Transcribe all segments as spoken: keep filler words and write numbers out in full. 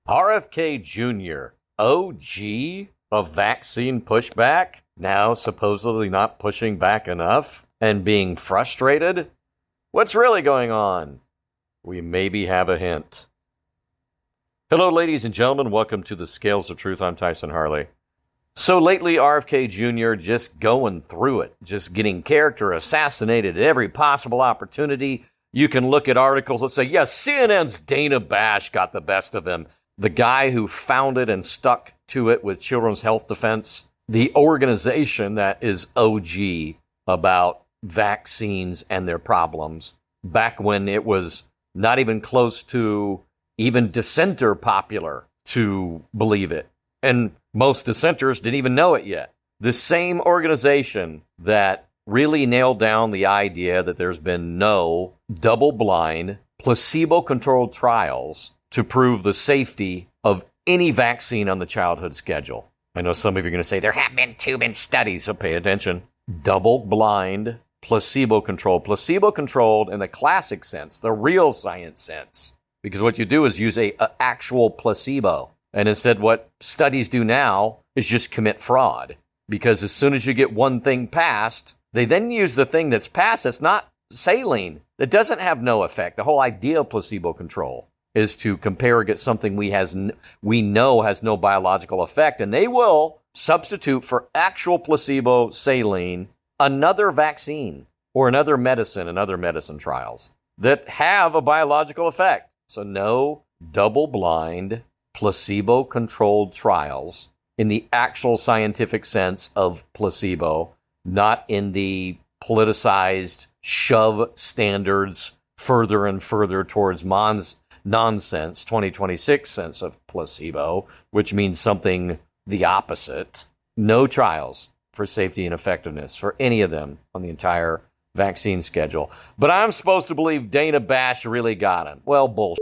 R F K Junior, O G of vaccine pushback, now supposedly not pushing back enough and being frustrated? What's really going on? We maybe have a hint. Hello, ladies and gentlemen. Welcome to the Scales of Truth. I'm Tyson Harley. So lately, R F K Junior just going through it, just getting character assassinated at every possible opportunity. You can look at articles that say, yes, C N N's Dana Bash got the best of him. The guy who founded and stuck to it with Children's Health Defense, the organization that is O G about vaccines and their problems, back when it was not even close to even dissenter popular to believe it. And most dissenters didn't even know it yet. The same organization that really nailed down the idea that there's been no double-blind, placebo-controlled trials to prove the safety of any vaccine on the childhood schedule. I know some of you are going to say, there have been two been studies, so pay attention. Double-blind, placebo-controlled. Placebo-controlled in the classic sense, the real science sense. Because what you do is use a, a actual placebo. And instead what studies do now is just commit fraud. Because as soon as you get one thing passed, they then use the thing that's passed that's not saline, that doesn't have no effect. The whole idea of placebo control is to compare against something we has we know has no biological effect, and they will substitute for actual placebo saline another vaccine or another medicine and other medicine trials that have a biological effect. So no double-blind, placebo-controlled trials in the actual scientific sense of placebo, not in the politicized shove standards further and further towards mons- nonsense, twenty twenty-six sense of placebo, which means something the opposite. No trials for safety and effectiveness for any of them on the entire vaccine schedule. But I'm supposed to believe Dana Bash really got him. Well, bullshit.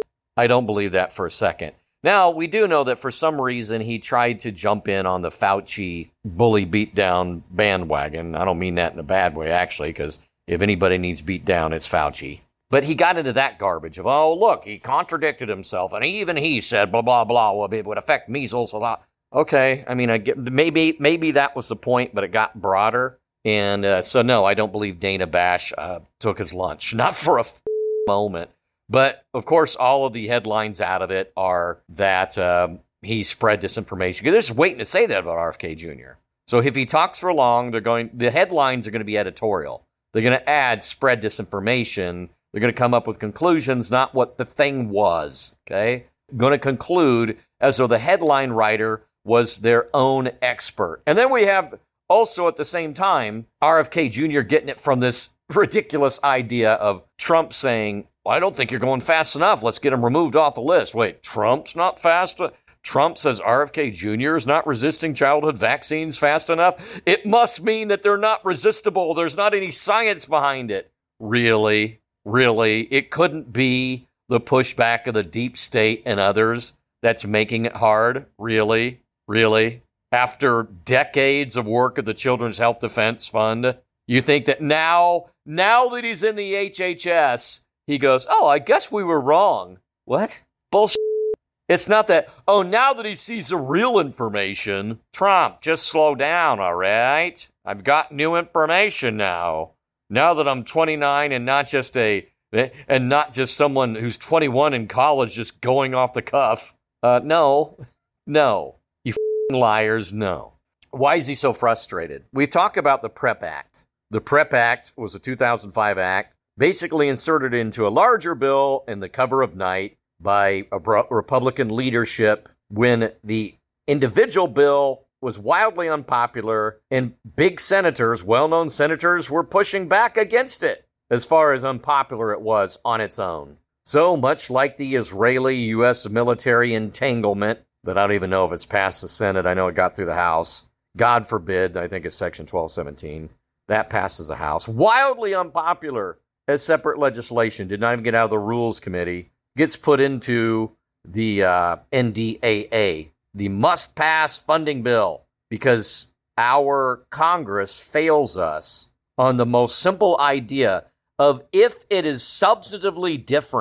I don't believe that for a second. Now, we do know that for some reason he tried to jump in on the Fauci bully beatdown bandwagon. I don't mean that in a bad way, actually, because if anybody needs beat down, it's Fauci. But he got into that garbage of, oh, look, he contradicted himself, and even he said, blah, blah, blah, well, it would affect measles a lot. Okay, I mean, I get, maybe maybe that was the point, but it got broader. And uh, so, no, I don't believe Dana Bash uh, took his lunch. Not for a f- moment. But, of course, all of the headlines out of it are that um, he spread disinformation. They're just waiting to say that about R F K Junior So if he talks for long, they're going. The headlines are going to be editorial. They're going to add spread disinformation. They're going to come up with conclusions, not what the thing was. Okay? Going to conclude as though the headline writer was their own expert. And then we have also at the same time R F K Junior getting it from this ridiculous idea of Trump saying, I don't think you're going fast enough. Let's get him removed off the list. Wait, Trump's not fast? Trump says R F K Junior is not resisting childhood vaccines fast enough? It must mean that they're not resistible. There's not any science behind it. Really? Really? It couldn't be the pushback of the deep state and others that's making it hard? Really? Really? After decades of work at the Children's Health Defense Fund, you think that now, now that he's in the H H S, he goes, oh, I guess we were wrong. What? Bullshit. It's not that, oh, now that he sees the real information, Trump, just slow down, all right? I've got new information now. Now that I'm twenty-nine and not just a, and not just someone who's twenty-one in college just going off the cuff. Uh, no, no. You f***ing liars, no. Why is he so frustrated? We talk about the PrEP Act. The PrEP Act was a two thousand five act. Basically inserted into a larger bill in the cover of night by a Republican leadership when the individual bill was wildly unpopular and big senators, well-known senators, were pushing back against it as far as unpopular it was on its own. So much like the Israeli-U S military entanglement that I don't even know if it's passed the Senate. I know it got through the House. God forbid, I think it's Section twelve seventeen. That passes the House. Wildly unpopular as separate legislation, did not even get out of the Rules Committee, gets put into the uh, N D A A, the must-pass funding bill, because our Congress fails us on the most simple idea of if it is substantively different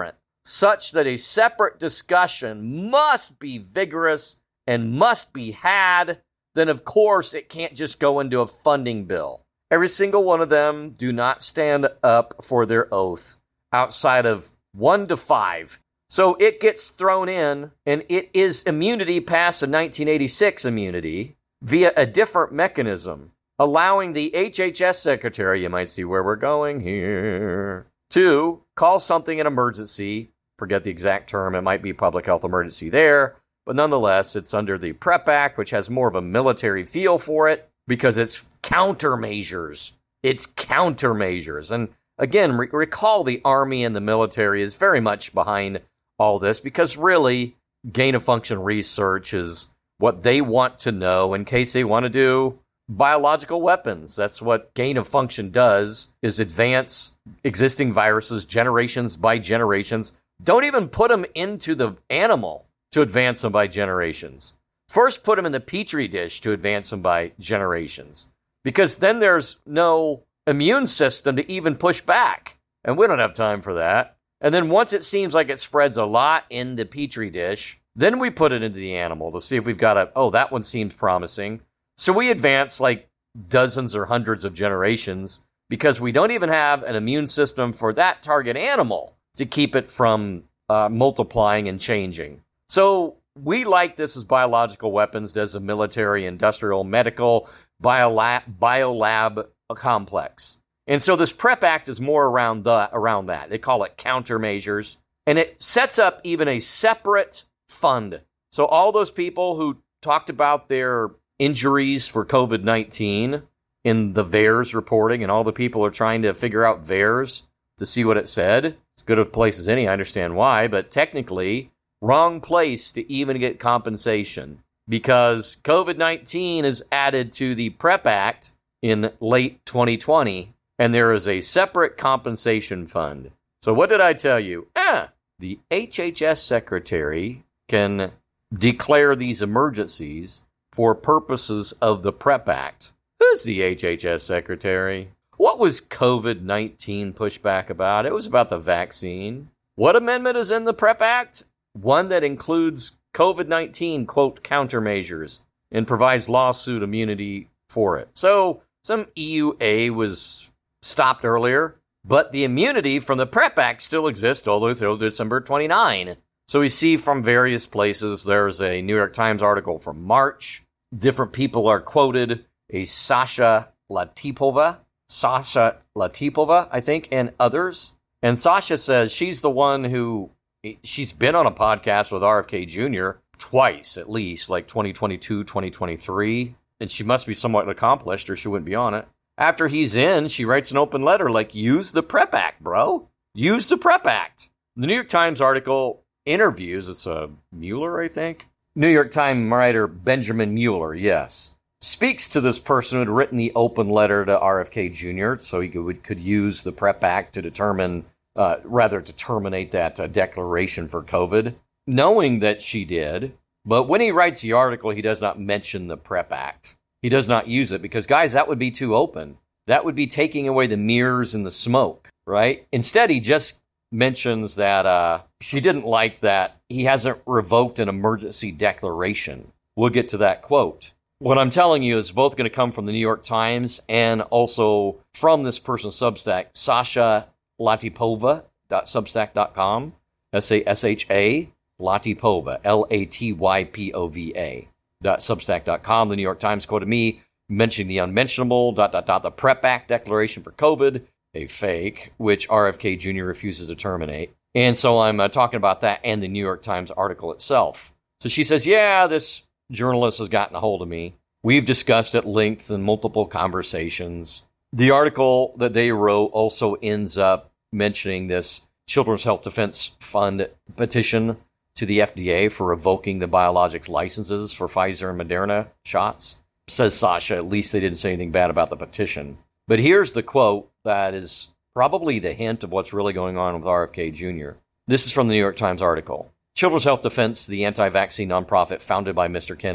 such that a separate discussion must be vigorous and must be had, then of course it can't just go into a funding bill. Every single one of them do not stand up for their oath outside of one to five. So it gets thrown in, and it is immunity past the nineteen eighty-six immunity via a different mechanism, allowing the H H S secretary, you might see where we're going here, to call something an emergency. Forget the exact term, it might be public health emergency there, but nonetheless, it's under the PrEP Act, which has more of a military feel for it, because it's countermeasures. It's countermeasures. And again, re- recall the Army and the military is very much behind all this, because really, gain-of-function research is what they want to know in case they want to do biological weapons. That's what gain-of-function does, is advance existing viruses generations by generations. Don't even put them into the animal to advance them by generations. First, put them in the petri dish to advance them by generations, because then there's no immune system to even push back, and we don't have time for that. And then once it seems like it spreads a lot in the petri dish, then we put it into the animal to see if we've got a, oh, that one seems promising. So we advance like dozens or hundreds of generations because we don't even have an immune system for that target animal to keep it from uh, multiplying and changing. So we like this as biological weapons as a military, industrial, medical, biolab, biolab complex. And so this PrEP Act is more around the around that. They call it countermeasures. And it sets up even a separate fund. So all those people who talked about their injuries for covid nineteen in the V A E R S reporting, and all the people are trying to figure out V A E R S to see what it said. It's good a place as any, I understand why, but technically, wrong place to even get compensation, because covid nineteen is added to the PrEP Act in late twenty twenty, and there is a separate compensation fund. So what did I tell you? Ah, the H H S secretary can declare these emergencies for purposes of the PrEP Act. Who's the H H S secretary? What was covid nineteen pushback about? It was about the vaccine. What amendment is in the PrEP Act? One that includes covid nineteen, quote, countermeasures, and provides lawsuit immunity for it. So some E U A was stopped earlier, but the immunity from the PrEP Act still exists all the way through December twenty-ninth. So we see from various places, there's a New York Times article from March. Different people are quoted. A Sasha Latipova, Sasha Latipova, I think, and others. And Sasha says she's the one who, she's been on a podcast with R F K Junior twice at least, like twenty twenty-two, twenty twenty-three. And she must be somewhat accomplished or she wouldn't be on it. After he's in, she writes an open letter like, use the PrEP Act, bro. Use the PrEP Act. The New York Times article interviews, it's a Mueller, I think. New York Times writer Benjamin Mueller, yes, speaks to this person who had written the open letter to R F K Junior so he could, could use the PrEP Act to determine, uh, rather to terminate that uh, declaration for COVID, knowing that she did. But when he writes the article, he does not mention the PrEP Act. He does not use it because, guys, that would be too open. That would be taking away the mirrors and the smoke, right? Instead, he just mentions that uh, she didn't like that he hasn't revoked an emergency declaration. We'll get to that quote. What I'm telling you is both going to come from the New York Times and also from this person's Substack, Sasha Latipova dot substack dot com, S A S H A, Latipova, L A T Y P O V A, dot substack dot com. The New York Times quoted me mentioning the unmentionable, dot, dot, dot, the PrEP Act declaration for COVID, a fake, which R F K Junior refuses to terminate. And so I'm uh, talking about that and the New York Times article itself. So she says, yeah, this journalist has gotten a hold of me. We've discussed at length in multiple conversations. The article that they wrote also ends up mentioning this Children's Health Defense Fund petition to the F D A for revoking the biologics licenses for Pfizer and Moderna shots. Says Sasha, at least they didn't say anything bad about the petition. But here's the quote that is probably the hint of what's really going on with R F K Junior This is from the New York Times article. Children's Health Defense, the anti-vaccine nonprofit founded by Mister Kennedy,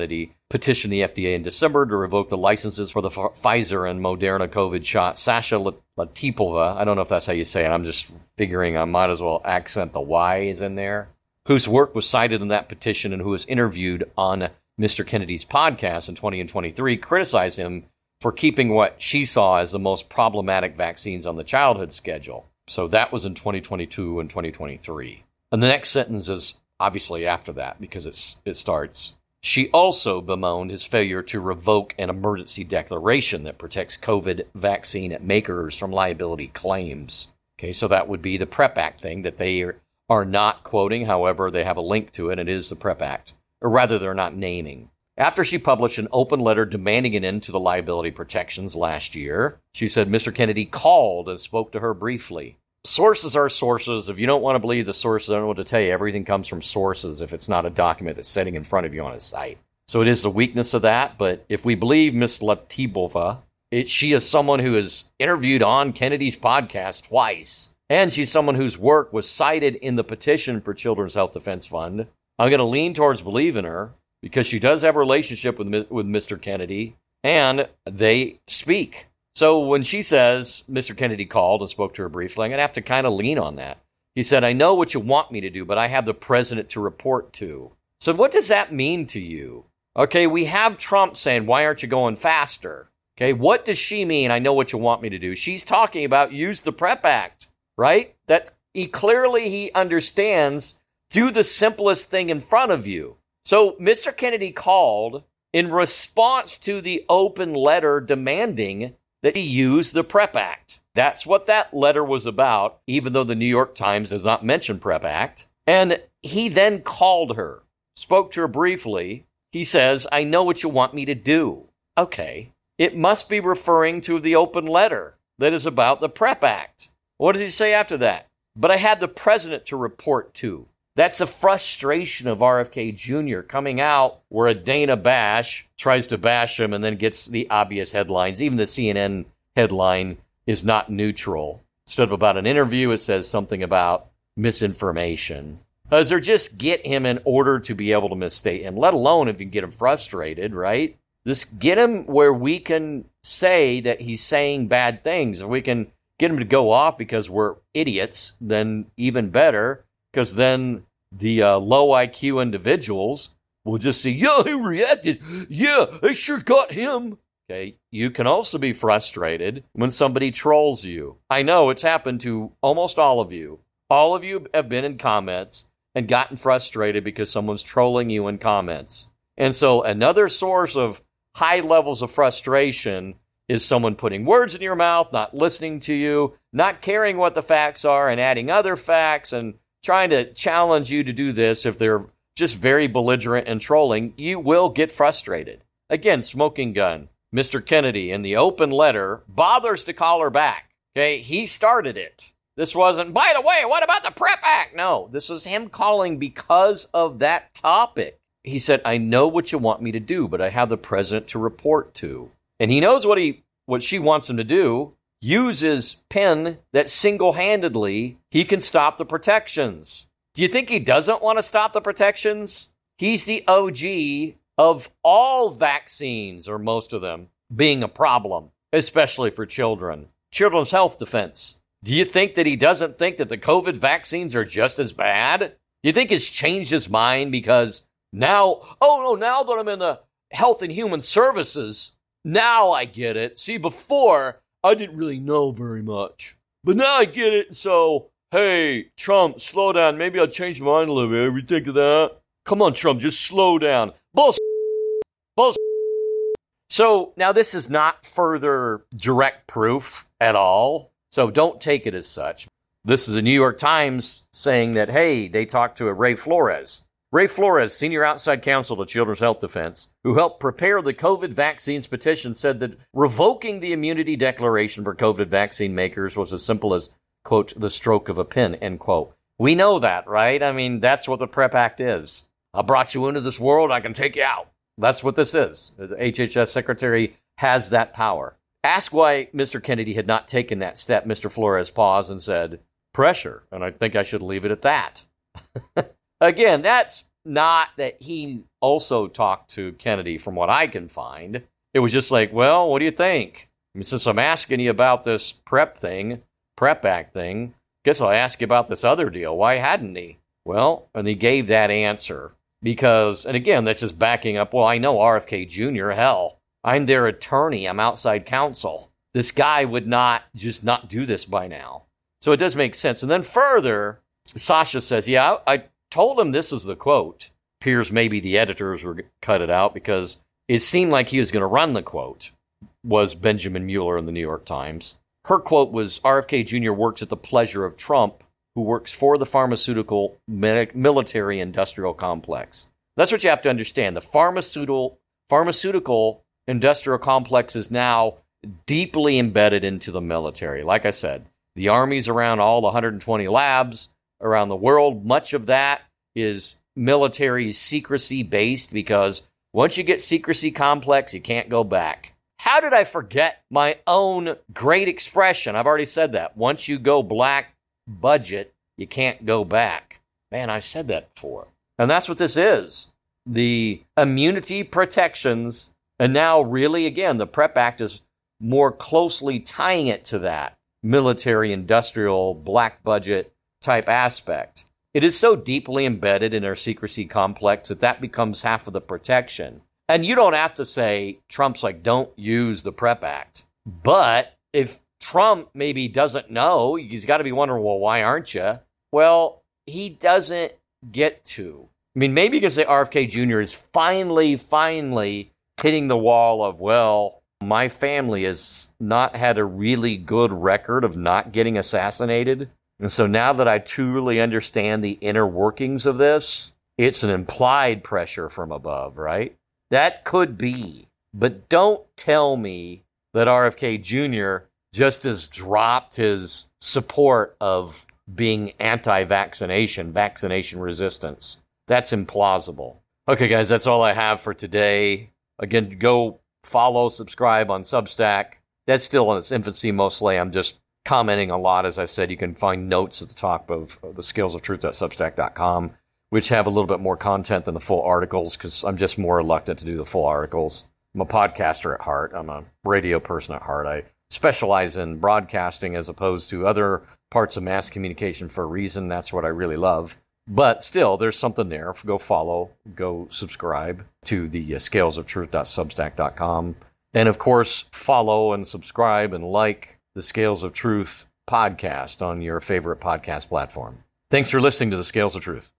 petitioned the F D A in December to revoke the licenses for the F- Pfizer and Moderna COVID shot. Sasha Latipova, I don't know if that's how you say it, I'm just figuring I might as well accent the Y's in there, whose work was cited in that petition and who was interviewed on Mister Kennedy's podcast in twenty twenty-three, criticized him for keeping what she saw as the most problematic vaccines on the childhood schedule. So that was in twenty twenty-two and twenty twenty-three. And the next sentence is obviously after that because it's, it starts. She also bemoaned his failure to revoke an emergency declaration that protects COVID vaccine makers from liability claims. Okay, so that would be the PrEP Act thing that they are, are not quoting. However, they have a link to it. It is the PrEP Act, or rather they're not naming. After she published an open letter demanding an end to the liability protections last year, she said Mister Kennedy called and spoke to her briefly. Sources are sources. If you don't want to believe the sources, I don't know what to tell you. Everything comes from sources if it's not a document that's sitting in front of you on a site. So it is the weakness of that. But if we believe Miss Latipova, it, she is someone who is interviewed on Kennedy's podcast twice. And she's someone whose work was cited in the petition for Children's Health Defense Fund. I'm going to lean towards believing her because she does have a relationship with, with Mister Kennedy, and they speak. So when she says Mister Kennedy called and spoke to her briefly, I'm going to have to kind of lean on that. He said, I know what you want me to do, but I have the president to report to. So what does that mean to you? Okay, we have Trump saying, why aren't you going faster? Okay, what does she mean? I know what you want me to do. She's talking about use the PrEP Act, right? That he clearly he understands do the simplest thing in front of you. So Mister Kennedy called in response to the open letter demanding that he use the PrEP Act. That's what that letter was about, even though the New York Times does not mention PrEP Act. And he then called her, spoke to her briefly. He says, I know what you want me to do. Okay. It must be referring to the open letter that is about the PrEP Act. What does he say after that? But I had the president to report to. That's a frustration of R F K Junior coming out where a Dana Bash tries to bash him and then gets the obvious headlines. Even the C N N headline is not neutral. Instead of about an interview, it says something about misinformation. Does there just get him in order to be able to misstate him, let alone if you can get him frustrated, right? Just get him where we can say that he's saying bad things. If we can get him to go off because we're idiots, then even better, because then the uh, low I Q individuals will just say, yeah, he reacted. Yeah, they sure got him. Okay, you can also be frustrated when somebody trolls you. I know it's happened to almost all of you. All of you have been in comments and gotten frustrated because someone's trolling you in comments. And so another source of high levels of frustration is someone putting words in your mouth, not listening to you, not caring what the facts are and adding other facts and trying to challenge you to do this. If they're just very belligerent and trolling, you will get frustrated. Again, smoking gun. Mister Kennedy, in the open letter, bothers to call her back. Okay, he started it. This wasn't, by the way, what about the PrEP Act? No, this was him calling because of that topic. He said, I know what you want me to do, but I have the president to report to. And he knows what he what she wants him to do. Use his pen that single-handedly he can stop the protections. Do you think he doesn't want to stop the protections? He's the O G of all vaccines, or most of them, being a problem, especially for children. Children's Health Defense. Do you think that he doesn't think that the COVID vaccines are just as bad? Do you think he's changed his mind because now, oh no, now that I'm in the Health and Human Services, now I get it. See, before, I didn't really know very much. But now I get it, so, hey, Trump, slow down. Maybe I'll change my mind a little bit. Ever think of that? Come on, Trump, just slow down. Bullshit. Bullshit. So, now this is not further direct proof at all, so don't take it as such. This is a New York Times saying that, hey, they talked to a Ray Flores. Ray Flores, senior outside counsel to Children's Health Defense, who helped prepare the COVID vaccines petition, said that revoking the immunity declaration for COVID vaccine makers was as simple as, quote, the stroke of a pen, end quote. We know that, right? I mean, that's what the PrEP Act is. I brought you into this world, I can take you out. That's what this is. The H H S secretary has that power. Asked why Mister Kennedy had not taken that step, Mister Flores paused and said, pressure, and I think I should leave it at that. Again, that's not that he also talked to Kennedy from what I can find. It was just like, well, what do you think? I mean, since I'm asking you about this PrEP thing, PrEP Act thing, guess I'll ask you about this other deal. Why hadn't he? Well, and he gave that answer because, and again, that's just backing up, well, I know R F K Junior, hell, I'm their attorney, I'm outside counsel. This guy would not just not do this by now. So it does make sense. And then further, Sasha says, yeah, I, I told him this is the quote. Appears maybe the editors were cut it out because it seemed like he was going to run the quote, was Benjamin Mueller in the New York Times. Her quote was, R F K Junior works at the pleasure of Trump, who works for the pharmaceutical military industrial complex. That's what you have to understand. The pharmaceutical pharmaceutical industrial complex is now deeply embedded into the military. Like I said, the armies around all the one hundred twenty labs around the world, much of that is military secrecy based because once you get secrecy complex, you can't go back. How did I forget my own great expression? I've already said that. Once you go black budget, you can't go back. Man, I've said that before. And that's what this is. The immunity protections, and now really, again, the PrEP Act is more closely tying it to that military, industrial, black budget type aspect. It is so deeply embedded in our secrecy complex that that becomes half of the protection. And you don't have to say, Trump's like, don't use the PrEP Act. But if Trump maybe doesn't know, he's got to be wondering, well, why aren't you? Well, he doesn't get to. I mean, maybe you can say R F K Junior is finally, finally hitting the wall of, well, my family has not had a really good record of not getting assassinated. And so now that I truly understand the inner workings of this, it's an implied pressure from above, right? That could be. But don't tell me that R F K Junior just has dropped his support of being anti-vaccination, vaccination resistance. That's implausible. Okay, guys, that's all I have for today. Again, go follow, subscribe on Substack. That's still in its infancy mostly. I'm just commenting a lot. As I said, you can find notes at the top of the scales of truth dot substack dot com, which have a little bit more content than the full articles because I'm just more reluctant to do the full articles. I'm a podcaster at heart. I'm a radio person at heart. I specialize in broadcasting as opposed to other parts of mass communication for a reason. That's what I really love. But still, there's something there. Go follow, go subscribe to the uh, scales of truth dot substack dot com. And of course, follow and subscribe and like the Scales of Truth podcast on your favorite podcast platform. Thanks for listening to the Scales of Truth.